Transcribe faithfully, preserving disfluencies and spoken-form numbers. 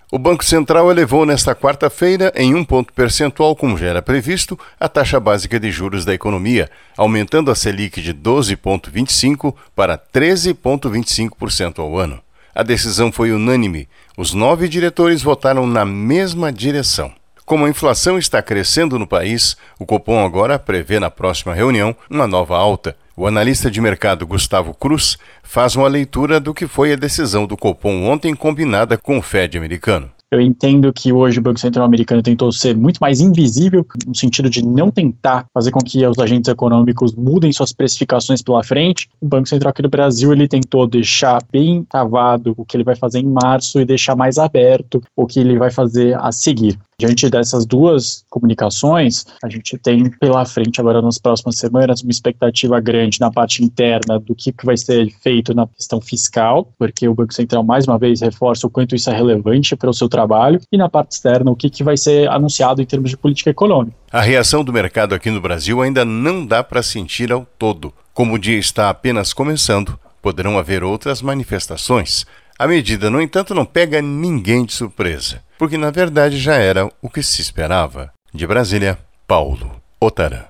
O Banco Central elevou nesta quarta-feira, em um ponto percentual, como já era previsto, a taxa básica de juros da economia, aumentando a Selic de doze vírgula vinte e cinco por cento para treze vírgula vinte e cinco por cento ao ano. A decisão foi unânime. Os nove diretores votaram na mesma direção. Como a inflação está crescendo no país, o Copom agora prevê na próxima reunião uma nova alta. O analista de mercado Gustavo Cruz faz uma leitura do que foi a decisão do Copom ontem combinada com o Fed americano. Eu entendo que hoje o Banco Central americano tentou ser muito mais invisível, no sentido de não tentar fazer com que os agentes econômicos mudem suas precificações pela frente. O Banco Central aqui do Brasil, ele tentou deixar bem cavado o que ele vai fazer em março e deixar mais aberto o que ele vai fazer a seguir. Diante dessas duas comunicações, a gente tem pela frente agora nas próximas semanas uma expectativa grande na parte interna do que vai ser feito na questão fiscal, porque o Banco Central mais uma vez reforça o quanto isso é relevante para o seu trabalho, e na parte externa o que, que vai ser anunciado em termos de política econômica. A reação do mercado aqui no Brasil ainda não dá para sentir ao todo. Como o dia está apenas começando, poderão haver outras manifestações. A medida, no entanto, não pega ninguém de surpresa, porque na verdade já era o que se esperava. De Brasília, Paulo Otarã.